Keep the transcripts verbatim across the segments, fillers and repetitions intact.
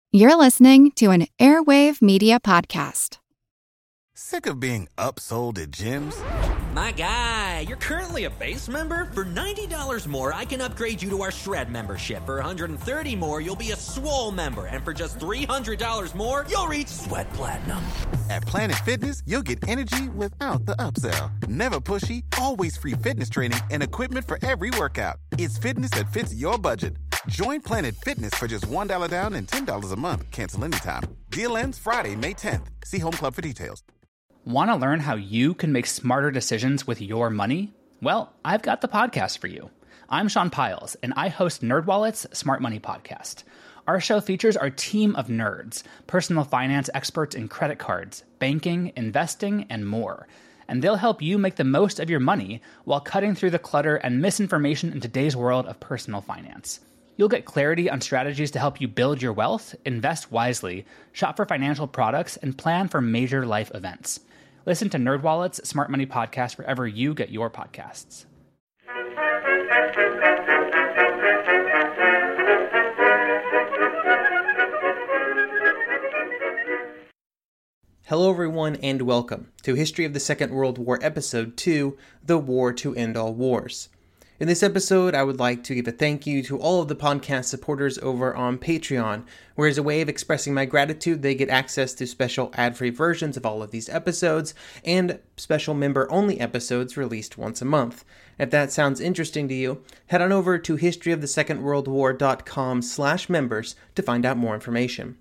You're listening to an Airwave Media Podcast. Sick of being upsold at gyms? My guy, you're currently a base member? For ninety dollars more, I can upgrade you to our Shred membership. For one hundred thirty dollars more, you'll be a Swole member. And for just three hundred dollars more, you'll reach Sweat Platinum. At Planet Fitness, you'll get energy without the upsell. Never pushy, always free fitness training and equipment for every workout. It's fitness that fits your budget. Join Planet Fitness for just one dollar down and ten dollars a month. Cancel anytime. Deal ends Friday, May tenth. See Home Club for details. Want to learn how you can make smarter decisions with your money? Well, I've got the podcast for you. I'm Sean Piles, and I host NerdWallet's Smart Money Podcast. Our show features our team of nerds, personal finance experts in credit cards, banking, investing, and more. And they'll help you make the most of your money while cutting through the clutter and misinformation in today's world of personal finance. You'll get clarity on strategies to help you build your wealth, invest wisely, shop for financial products, and plan for major life events. Listen to NerdWallet's Smart Money Podcast wherever you get your podcasts. Hello everyone and welcome to History of the Second World War Episode two, The War to End All Wars. In this episode, I would like to give a thank you to all of the podcast supporters over on Patreon, where as a way of expressing my gratitude, they get access to special ad-free versions of all of these episodes, and special member-only episodes released once a month. If that sounds interesting to you, head on over to historyofthesecondworldwar.com slash members to find out more information.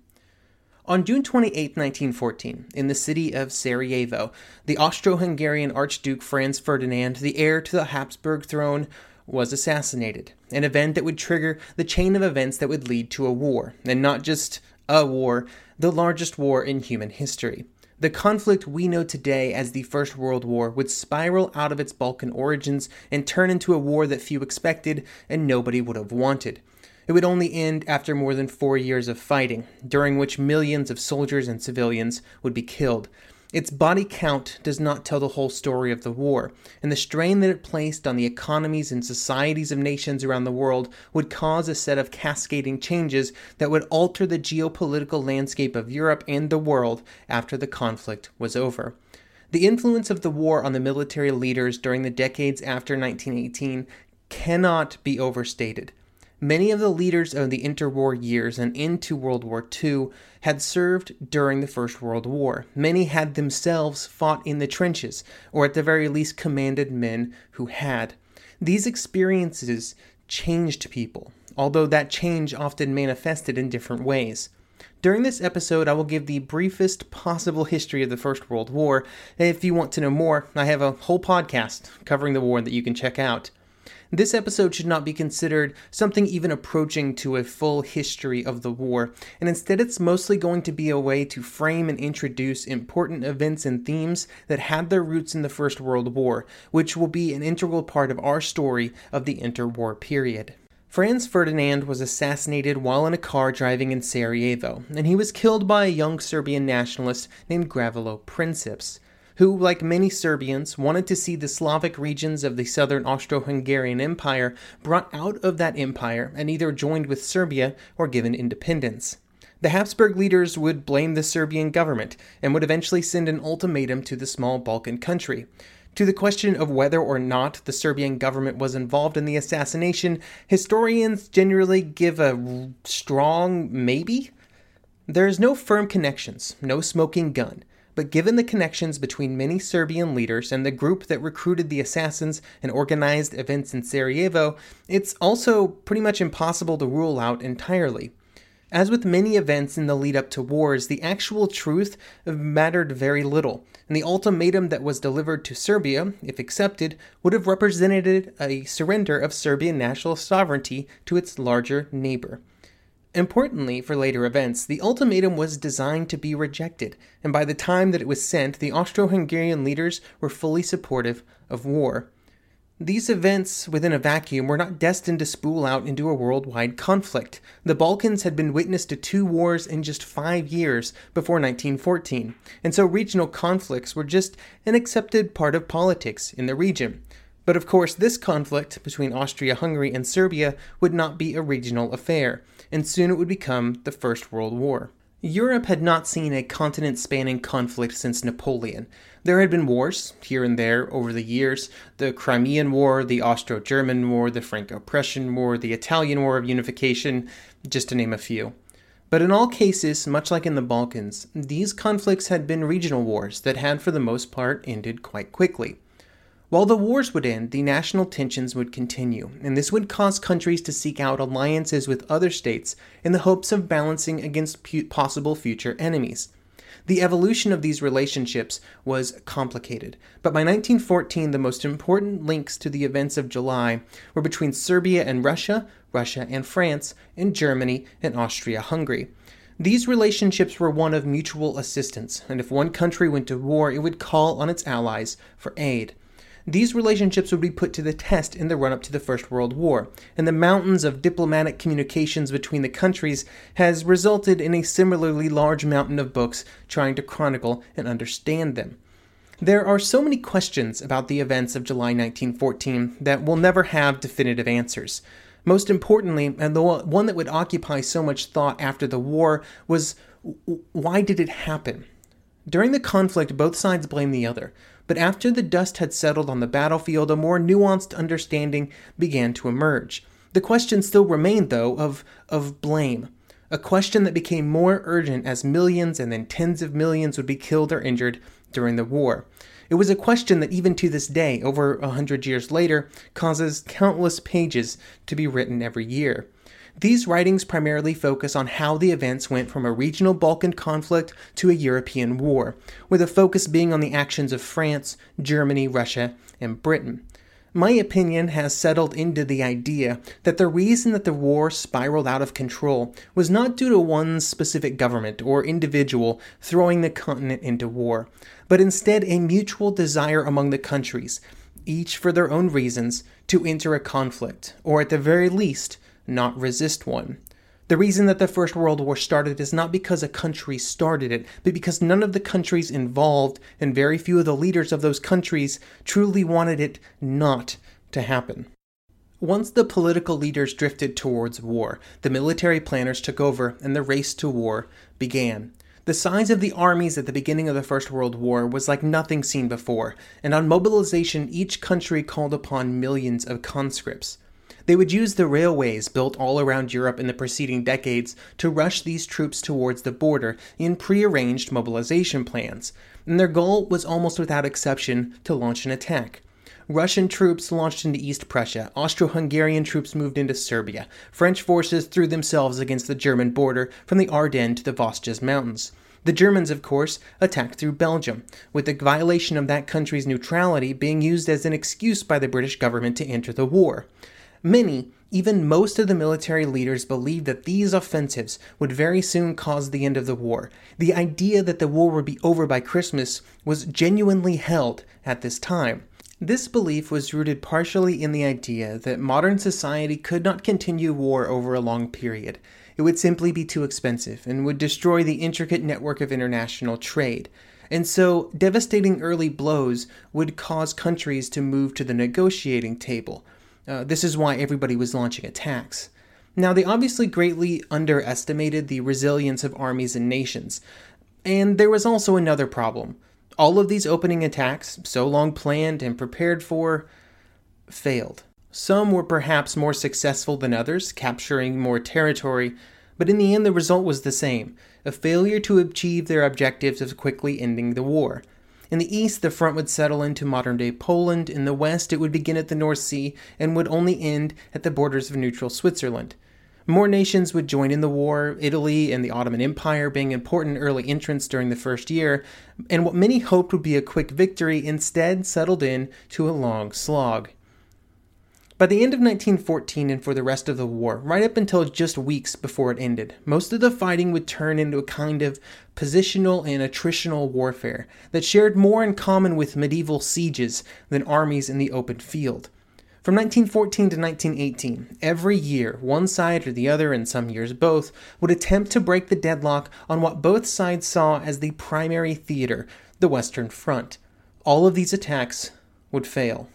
On June twenty-eighth, nineteen fourteen, in the city of Sarajevo, the Austro-Hungarian Archduke Franz Ferdinand, the heir to the Habsburg throne, was assassinated, an event that would trigger the chain of events that would lead to a war, and not just a war, the largest war in human history. The conflict we know today as the First World War would spiral out of its Balkan origins and turn into a war that few expected and nobody would have wanted. It would only end after more than four years of fighting, during which millions of soldiers and civilians would be killed. Its body count does not tell the whole story of the war, and the strain that it placed on the economies and societies of nations around the world would cause a set of cascading changes that would alter the geopolitical landscape of Europe and the world after the conflict was over. The influence of the war on the military leaders during the decades after nineteen eighteen cannot be overstated. Many of the leaders of the interwar years and into World War Two had served during the First World War. Many had themselves fought in the trenches, or at the very least commanded men who had. These experiences changed people, although that change often manifested in different ways. During this episode, I will give the briefest possible history of the First World War. If you want to know more, I have a whole podcast covering the war that you can check out. This episode should not be considered something even approaching to a full history of the war, and instead it's mostly going to be a way to frame and introduce important events and themes that had their roots in the First World War, which will be an integral part of our story of the interwar period. Franz Ferdinand was assassinated while in a car driving in Sarajevo, and he was killed by a young Serbian nationalist named Gavrilo Princips, who, like many Serbians, wanted to see the Slavic regions of the southern Austro-Hungarian Empire brought out of that empire and either joined with Serbia or given independence. The Habsburg leaders would blame the Serbian government and would eventually send an ultimatum to the small Balkan country. To the question of whether or not the Serbian government was involved in the assassination, historians generally give a strong maybe. There's no firm connections, no smoking gun. But given the connections between many Serbian leaders and the group that recruited the assassins and organized events in Sarajevo, it's also pretty much impossible to rule out entirely. As with many events in the lead-up to wars, the actual truth mattered very little, and the ultimatum that was delivered to Serbia, if accepted, would have represented a surrender of Serbian national sovereignty to its larger neighbor. Importantly for later events, the ultimatum was designed to be rejected, and by the time that it was sent, the Austro-Hungarian leaders were fully supportive of war. These events within a vacuum were not destined to spool out into a worldwide conflict. The Balkans had been witness to two wars in just five years before nineteen fourteen, and so regional conflicts were just an accepted part of politics in the region. But of course, this conflict between Austria-Hungary and Serbia would not be a regional affair. and soon it would become the First World War. Europe had not seen a continent-spanning conflict since Napoleon. There had been wars, here and there, over the years. The Crimean War, the Austro-German War, the Franco-Prussian War, the Italian War of Unification, just to name a few. But in all cases, much like in the Balkans, these conflicts had been regional wars that had for the most part ended quite quickly. While the wars would end, the national tensions would continue, and this would cause countries to seek out alliances with other states in the hopes of balancing against pu- possible future enemies. The evolution of these relationships was complicated, but by nineteen fourteen the most important links to the events of July were between Serbia and Russia, Russia and France, and Germany and Austria-Hungary. These relationships were one of mutual assistance, and if one country went to war, it would call on its allies for aid. These relationships would be put to the test in the run-up to the First World War, and the mountains of diplomatic communications between the countries has resulted in a similarly large mountain of books trying to chronicle and understand them. There are so many questions about the events of July nineteen fourteen that will never have definitive answers. Most importantly, and the one that would occupy so much thought after the war, was why did it happen? During the conflict, both sides blamed the other, but after the dust had settled on the battlefield, a more nuanced understanding began to emerge. The question still remained, though, of, of blame, a question that became more urgent as millions and then tens of millions would be killed or injured during the war. It was a question that even to this day, over a hundred years later, causes countless pages to be written every year. These writings primarily focus on how the events went from a regional Balkan conflict to a European war, with a focus being on the actions of France, Germany, Russia, and Britain. My opinion has settled into the idea that the reason that the war spiraled out of control was not due to one specific government or individual throwing the continent into war, but instead a mutual desire among the countries, each for their own reasons, to enter a conflict, or at the very least, not resist one. The reason that the First World War started is not because a country started it, but because none of the countries involved and very few of the leaders of those countries truly wanted it not to happen. Once the political leaders drifted towards war, the military planners took over and the race to war began. The size of the armies at the beginning of the First World War was like nothing seen before, and on mobilization each country called upon millions of conscripts. They would use the railways built all around Europe in the preceding decades to rush these troops towards the border in pre-arranged mobilization plans, and their goal was almost without exception to launch an attack. Russian troops launched into East Prussia, Austro-Hungarian troops moved into Serbia, French forces threw themselves against the German border from the Ardennes to the Vosges Mountains. The Germans, of course, attacked through Belgium, with the violation of that country's neutrality being used as an excuse by the British government to enter the war. Many, even most of the military leaders believed that these offensives would very soon cause the end of the war. The idea that the war would be over by Christmas was genuinely held at this time. This belief was rooted partially in the idea that modern society could not continue war over a long period. It would simply be too expensive and would destroy the intricate network of international trade. And so, devastating early blows would cause countries to move to the negotiating table. Uh, this is why everybody was launching attacks. Now, they obviously greatly underestimated the resilience of armies and nations. And there was also another problem. All of these opening attacks, so long planned and prepared for, failed. Some were perhaps more successful than others, capturing more territory, but in the end the result was the same, a failure to achieve their objectives of quickly ending the war. In the east, the front would settle into modern-day Poland. In the west, it would begin at the North Sea and would only end at the borders of neutral Switzerland. More nations would join in the war, Italy and the Ottoman Empire being important early entrants during the first year, and what many hoped would be a quick victory instead settled in to a long slog. By the end of nineteen fourteen and for the rest of the war, right up until just weeks before it ended, most of the fighting would turn into a kind of positional and attritional warfare that shared more in common with medieval sieges than armies in the open field. From nineteen fourteen to nineteen eighteen, every year, one side or the other, and some years both, would attempt to break the deadlock on what both sides saw as the primary theater, the Western Front. All of these attacks would fail.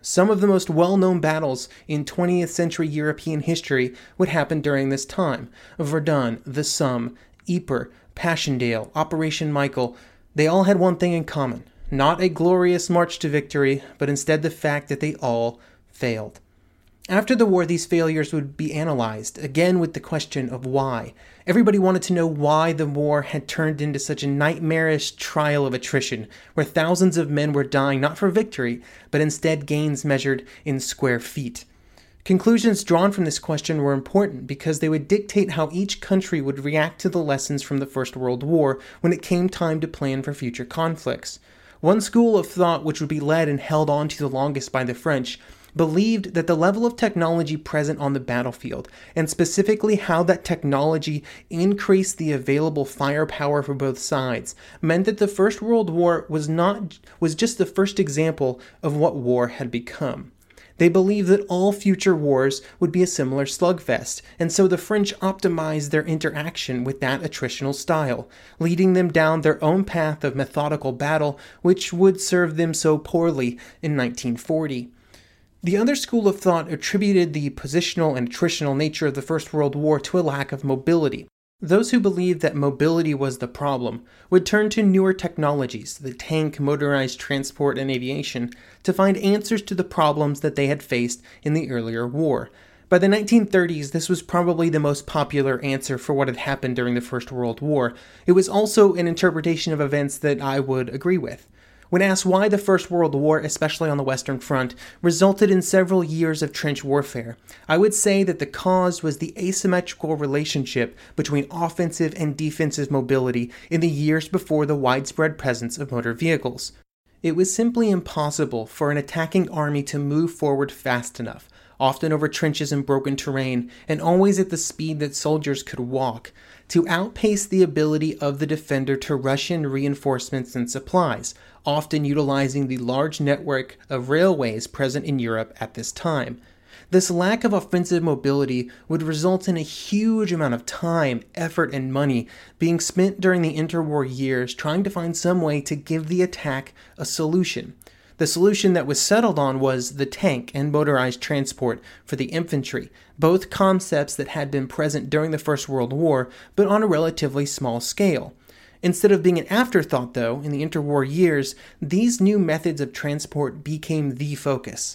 Some of the most well-known battles in twentieth century European history would happen during this time. Verdun, the Somme, Ypres, Passchendaele, Operation Michael, they all had one thing in common. Not a glorious march to victory, but instead the fact that they all failed. After the war, these failures would be analyzed, again with the question of why. Everybody wanted to know why the war had turned into such a nightmarish trial of attrition, where thousands of men were dying not for victory, but instead gains measured in square feet. Conclusions drawn from this question were important because they would dictate how each country would react to the lessons from the First World War when it came time to plan for future conflicts. One school of thought, which would be led and held on to the longest by the French, believed that the level of technology present on the battlefield, and specifically how that technology increased the available firepower for both sides, meant that the First World War was not was just the first example of what war had become. They believed that all future wars would be a similar slugfest, and so the French optimized their interaction with that attritional style, leading them down their own path of methodical battle, which would serve them so poorly in nineteen forty. The other school of thought attributed the positional and attritional nature of the First World War to a lack of mobility. Those who believed that mobility was the problem would turn to newer technologies, the tank, motorized transport, and aviation, to find answers to the problems that they had faced in the earlier war. By the nineteen thirties, this was probably the most popular answer for what had happened during the First World War. It was also an interpretation of events that I would agree with. When asked why the First World War, especially on the Western Front, resulted in several years of trench warfare, I would say that the cause was the asymmetrical relationship between offensive and defensive mobility in the years before the widespread presence of motor vehicles. It was simply impossible for an attacking army to move forward fast enough, often over trenches and broken terrain, and always at the speed that soldiers could walk, to outpace the ability of the defender to rush in reinforcements and supplies, often utilizing the large network of railways present in Europe at this time. This lack of offensive mobility would result in a huge amount of time, effort, and money being spent during the interwar years trying to find some way to give the attack a solution. The solution that was settled on was the tank and motorized transport for the infantry, both concepts that had been present during the First World War, but on a relatively small scale. Instead of being an afterthought, though, in the interwar years, these new methods of transport became the focus.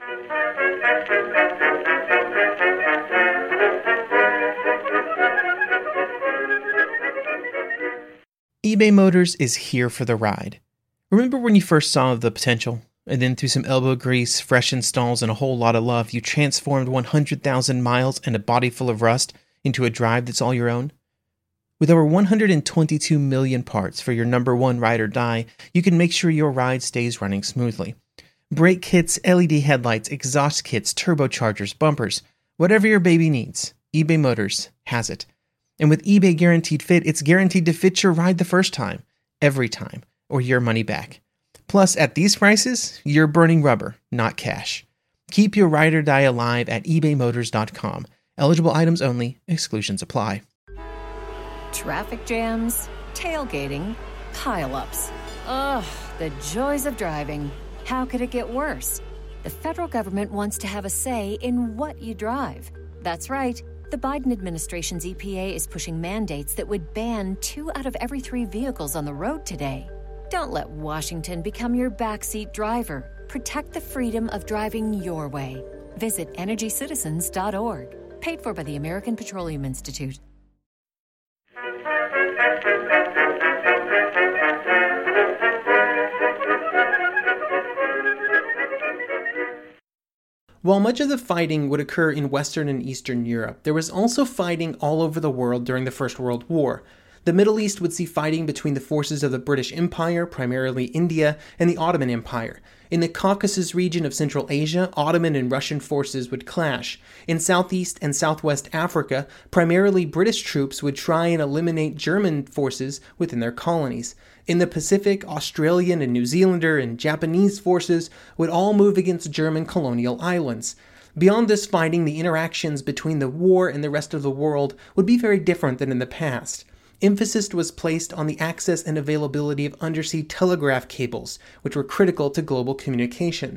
eBay Motors is here for the ride. Remember when you first saw the potential? And then through some elbow grease, fresh installs, and a whole lot of love, you transformed one hundred thousand miles and a body full of rust into a drive that's all your own? With over one hundred twenty-two million parts for your number one ride or die, you can make sure your ride stays running smoothly. Brake kits, L E D headlights, exhaust kits, turbochargers, bumpers, whatever your baby needs, eBay Motors has it. And with eBay Guaranteed Fit, it's guaranteed to fit your ride the first time, every time, or your money back. Plus, at these prices, you're burning rubber, not cash. Keep your ride or die alive at ebay motors dot com. Eligible items only. Exclusions apply. Traffic jams, tailgating, pile-ups. Ugh, the joys of driving. How could it get worse? The federal government wants to have a say in what you drive. That's right. The Biden administration's E P A is pushing mandates that would ban two out of every three vehicles on the road today. Don't let Washington become your backseat driver. Protect the freedom of driving your way. Visit energy citizens dot org. Paid for by the American Petroleum Institute. While much of the fighting would occur in Western and Eastern Europe, there was also fighting all over the world during the First World War. The Middle East would see fighting between the forces of the British Empire, primarily India, and the Ottoman Empire. In the Caucasus region of Central Asia, Ottoman and Russian forces would clash. In Southeast and Southwest Africa, primarily British troops would try and eliminate German forces within their colonies. In the Pacific, Australian and New Zealander and Japanese forces would all move against German colonial islands. Beyond this fighting, the interactions between the war and the rest of the world would be very different than in the past. Emphasis was placed on the access and availability of undersea telegraph cables, which were critical to global communication.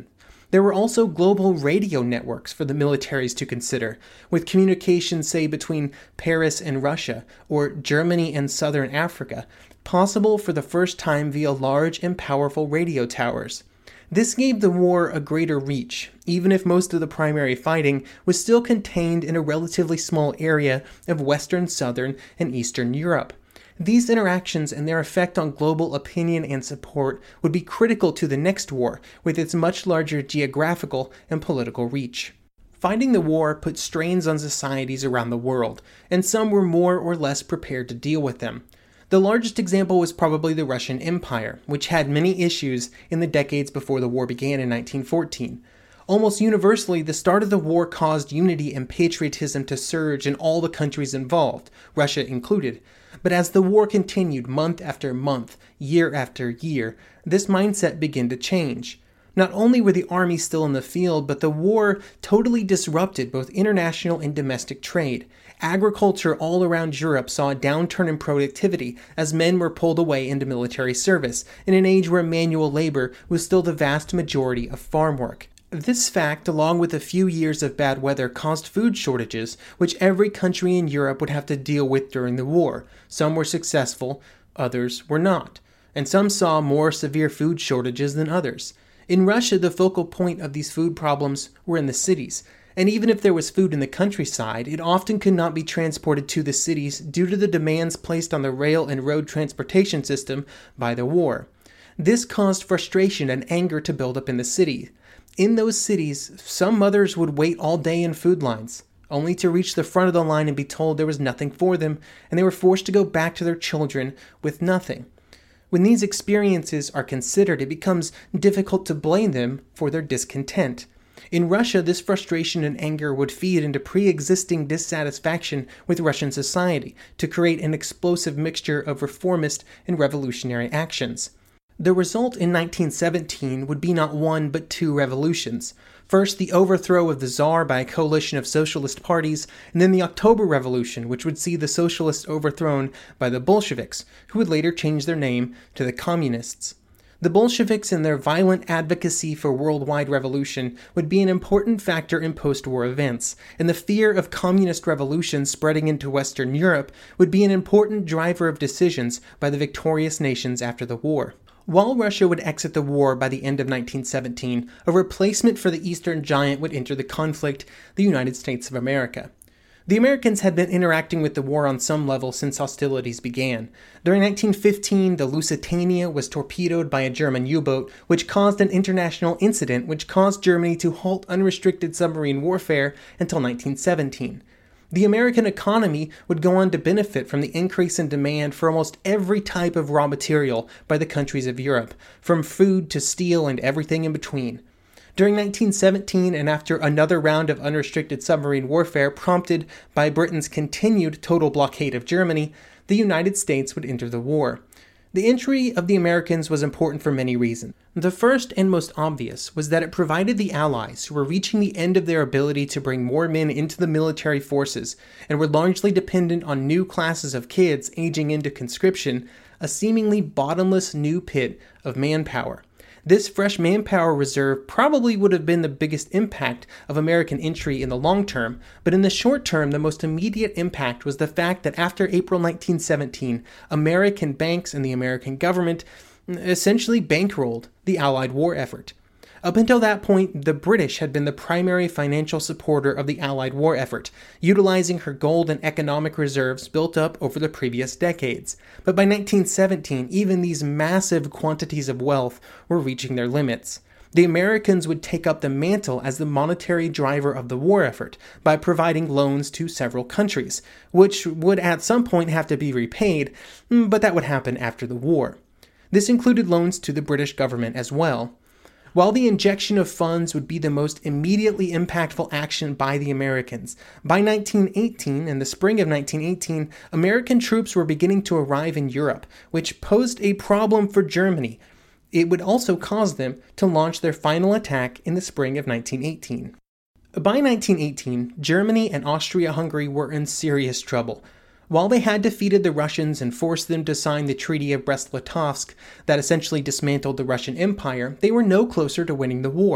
There were also global radio networks for the militaries to consider, with communications, say, between Paris and Russia, or Germany and southern Africa, possible for the first time via large and powerful radio towers. This gave the war a greater reach, even if most of the primary fighting was still contained in a relatively small area of Western, Southern, and Eastern Europe. These interactions and their effect on global opinion and support would be critical to the next war, with its much larger geographical and political reach. Fighting the war put strains on societies around the world, and some were more or less prepared to deal with them. The largest example was probably the Russian Empire, which had many issues in the decades before the war began in nineteen fourteen. Almost universally, the start of the war caused unity and patriotism to surge in all the countries involved, Russia included. But as the war continued month after month, year after year, this mindset began to change. Not only were the armies still in the field, but the war totally disrupted both international and domestic trade. Agriculture all around Europe saw a downturn in productivity as men were pulled away into military service, in an age where manual labor was still the vast majority of farm work. This fact, along with a few years of bad weather, caused food shortages, which every country in Europe would have to deal with during the war. Some were successful, others were not, and some saw more severe food shortages than others. In Russia, the focal point of these food problems were in the cities, and even if there was food in the countryside, it often could not be transported to the cities due to the demands placed on the rail and road transportation system by the war. This caused frustration and anger to build up in the city. In those cities, some mothers would wait all day in food lines, only to reach the front of the line and be told there was nothing for them, and they were forced to go back to their children with nothing. When these experiences are considered, it becomes difficult to blame them for their discontent. In Russia, this frustration and anger would feed into pre-existing dissatisfaction with Russian society to create an explosive mixture of reformist and revolutionary actions. The result in nineteen seventeen would be not one but two revolutions. First, the overthrow of the Tsar by a coalition of socialist parties, and then the October Revolution, which would see the socialists overthrown by the Bolsheviks, who would later change their name to the Communists. The Bolsheviks and their violent advocacy for worldwide revolution would be an important factor in post-war events, and the fear of communist revolution spreading into Western Europe would be an important driver of decisions by the victorious nations after the war. While Russia would exit the war by the end of nineteen seventeen, a replacement for the Eastern Giant would enter the conflict, the United States of America. The Americans had been interacting with the war on some level since hostilities began. During nineteen fifteen, the Lusitania was torpedoed by a German U-boat, which caused an international incident which caused Germany to halt unrestricted submarine warfare until nineteen seventeen. The American economy would go on to benefit from the increase in demand for almost every type of raw material by the countries of Europe, from food to steel and everything in between. During nineteen seventeen, and after another round of unrestricted submarine warfare prompted by Britain's continued total blockade of Germany, the United States would enter the war. The entry of the Americans was important for many reasons. The first and most obvious was that it provided the Allies, who were reaching the end of their ability to bring more men into the military forces and were largely dependent on new classes of kids aging into conscription, a seemingly bottomless new pit of manpower. This fresh manpower reserve probably would have been the biggest impact of American entry in the long term, but in the short term, the most immediate impact was the fact that after April nineteen seventeen, American banks and the American government essentially bankrolled the Allied war effort. Up until that point, the British had been the primary financial supporter of the Allied war effort, utilizing her gold and economic reserves built up over the previous decades. But by nineteen seventeen, even these massive quantities of wealth were reaching their limits. The Americans would take up the mantle as the monetary driver of the war effort by providing loans to several countries, which would at some point have to be repaid, but that would happen after the war. This included loans to the British government as well. While the injection of funds would be the most immediately impactful action by the Americans, by nineteen eighteen, in the spring of nineteen eighteen, American troops were beginning to arrive in Europe, which posed a problem for Germany. It would also cause them to launch their final attack in the spring of nineteen eighteen. By nineteen eighteen, Germany and Austria-Hungary were in serious trouble. While they had defeated the Russians and forced them to sign the Treaty of Brest-Litovsk that essentially dismantled the Russian Empire, they were no closer to winning the war.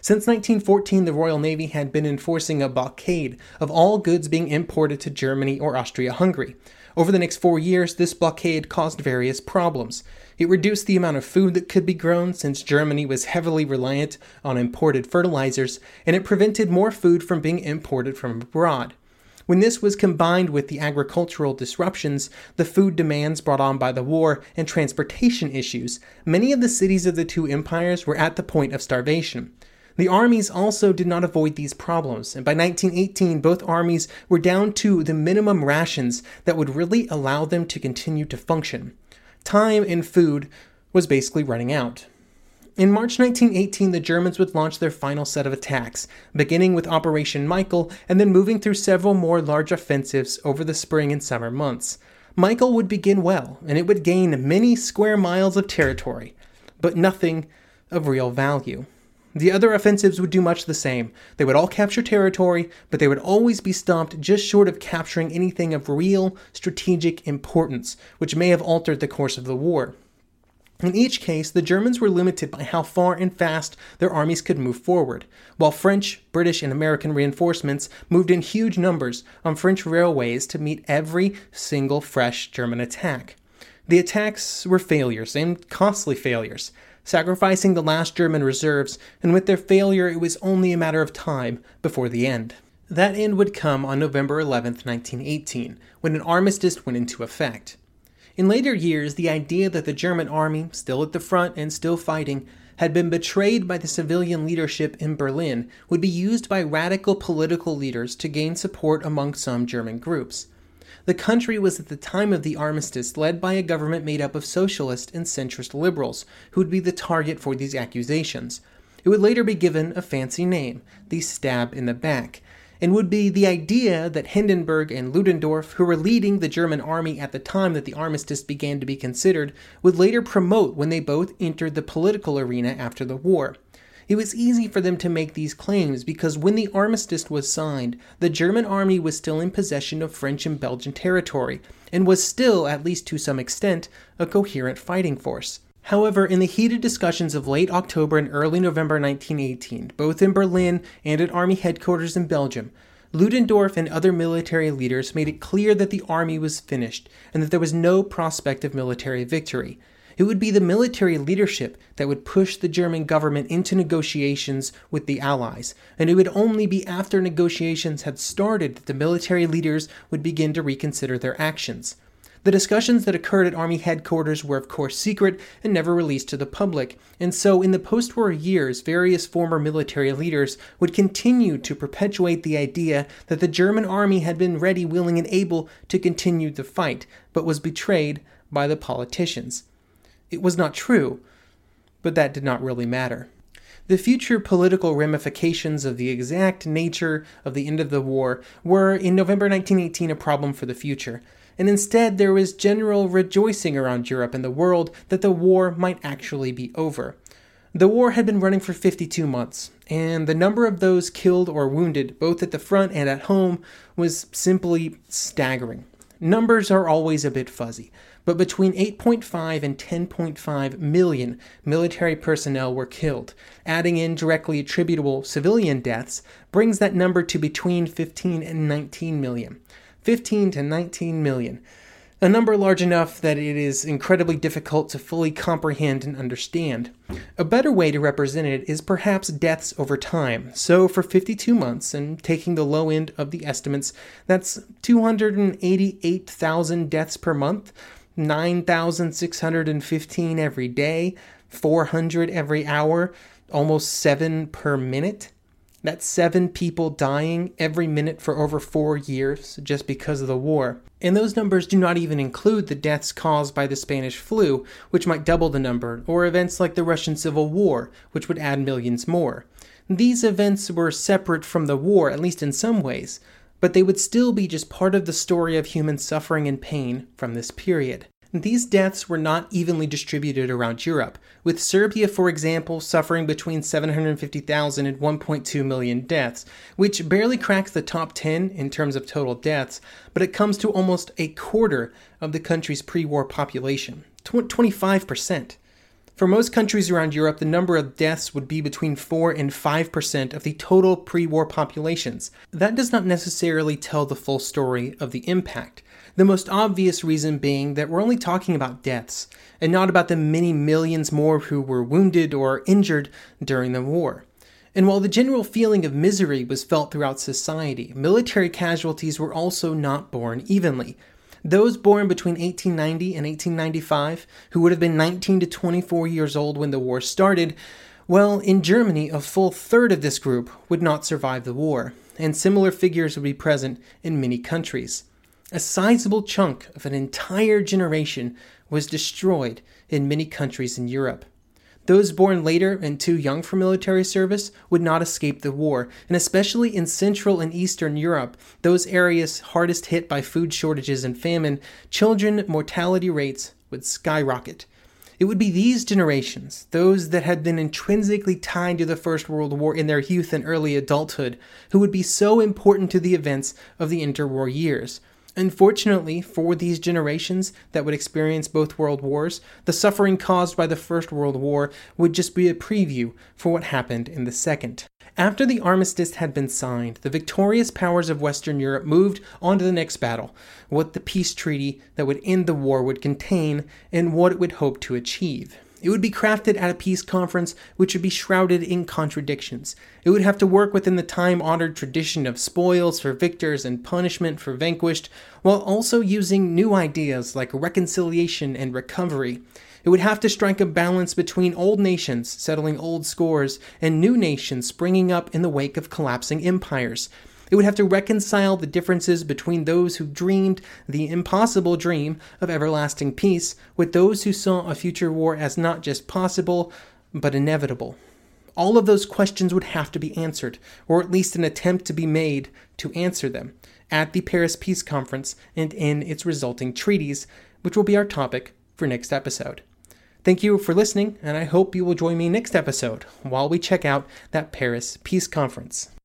Since nineteen fourteen, the Royal Navy had been enforcing a blockade of all goods being imported to Germany or Austria-Hungary. Over the next four years, this blockade caused various problems. It reduced the amount of food that could be grown, since Germany was heavily reliant on imported fertilizers, and it prevented more food from being imported from abroad. When this was combined with the agricultural disruptions, the food demands brought on by the war, and transportation issues, many of the cities of the two empires were at the point of starvation. The armies also did not avoid these problems, and by nineteen eighteen, both armies were down to the minimum rations that would really allow them to continue to function. Time and food was basically running out. In March nineteen eighteen, the Germans would launch their final set of attacks, beginning with Operation Michael and then moving through several more large offensives over the spring and summer months. Michael would begin well, and it would gain many square miles of territory, but nothing of real value. The other offensives would do much the same. They would all capture territory, but they would always be stopped just short of capturing anything of real strategic importance, which may have altered the course of the war. In each case, the Germans were limited by how far and fast their armies could move forward, while French, British, and American reinforcements moved in huge numbers on French railways to meet every single fresh German attack. The attacks were failures, and costly failures, sacrificing the last German reserves, and with their failure it was only a matter of time before the end. That end would come on November eleventh, nineteen eighteen, when an armistice went into effect. In later years, the idea that the German army, still at the front and still fighting, had been betrayed by the civilian leadership in Berlin would be used by radical political leaders to gain support among some German groups. The country was at the time of the armistice led by a government made up of socialist and centrist liberals, who would be the target for these accusations. It would later be given a fancy name, the stab in the back, and would be the idea that Hindenburg and Ludendorff, who were leading the German army at the time that the armistice began to be considered, would later promote when they both entered the political arena after the war. It was easy for them to make these claims because when the armistice was signed, the German army was still in possession of French and Belgian territory, and was still, at least to some extent, a coherent fighting force. However, in the heated discussions of late October and early November nineteen eighteen, both in Berlin and at army headquarters in Belgium, Ludendorff and other military leaders made it clear that the army was finished and that there was no prospect of military victory. It would be the military leadership that would push the German government into negotiations with the Allies, and it would only be after negotiations had started that the military leaders would begin to reconsider their actions. The discussions that occurred at Army headquarters were of course secret and never released to the public, and so in the post-war years, various former military leaders would continue to perpetuate the idea that the German army had been ready, willing, and able to continue the fight, but was betrayed by the politicians. It was not true, but that did not really matter. The future political ramifications of the exact nature of the end of the war were, in November nineteen eighteen, a problem for the future, and instead there was general rejoicing around Europe and the world that the war might actually be over. The war had been running for fifty-two months, and the number of those killed or wounded, both at the front and at home, was simply staggering. Numbers are always a bit fuzzy, but between eight point five and ten point five million military personnel were killed. Adding in directly attributable civilian deaths brings that number to between fifteen and nineteen million. fifteen to nineteen million. A number large enough that it is incredibly difficult to fully comprehend and understand. A better way to represent it is perhaps deaths over time. So for fifty-two months, and taking the low end of the estimates, that's two hundred eighty-eight thousand deaths per month, nine thousand six hundred fifteen every day, four hundred every hour, almost seven per minute. That's seven people dying every minute for over four years just because of the war. And those numbers do not even include the deaths caused by the Spanish flu, which might double the number, or events like the Russian Civil War, which would add millions more. These events were separate from the war, at least in some ways, but they would still be just part of the story of human suffering and pain from this period. These deaths were not evenly distributed around Europe, with Serbia, for example, suffering between seven hundred fifty thousand and one point two million deaths, which barely cracks the top ten in terms of total deaths, but it comes to almost a quarter of the country's pre-war population, twenty-five percent. For most countries around Europe, the number of deaths would be between four and five percent of the total pre-war populations. That does not necessarily tell the full story of the impact. The most obvious reason being that we're only talking about deaths, and not about the many millions more who were wounded or injured during the war. And while the general feeling of misery was felt throughout society, military casualties were also not borne evenly. Those born between eighteen ninety and eighteen ninety-five, who would have been nineteen to twenty-four years old when the war started, well, in Germany, a full third of this group would not survive the war, and similar figures would be present in many countries. A sizable chunk of an entire generation was destroyed in many countries in Europe. Those born later and too young for military service would not escape the war, and especially in Central and Eastern Europe, those areas hardest hit by food shortages and famine, children mortality rates would skyrocket. It would be these generations, those that had been intrinsically tied to the First World War in their youth and early adulthood, who would be so important to the events of the interwar years. Unfortunately, for these generations that would experience both world wars, the suffering caused by the First World War would just be a preview for what happened in the Second. After the armistice had been signed, the victorious powers of Western Europe moved on to the next battle, what the peace treaty that would end the war would contain, and what it would hope to achieve. It would be crafted at a peace conference which would be shrouded in contradictions. It would have to work within the time-honored tradition of spoils for victors and punishment for vanquished, while also using new ideas like reconciliation and recovery. It would have to strike a balance between old nations settling old scores and new nations springing up in the wake of collapsing empires. It would have to reconcile the differences between those who dreamed the impossible dream of everlasting peace with those who saw a future war as not just possible, but inevitable. All of those questions would have to be answered, or at least an attempt to be made to answer them, at the Paris Peace Conference and in its resulting treaties, which will be our topic for next episode. Thank you for listening, and I hope you will join me next episode while we check out that Paris Peace Conference.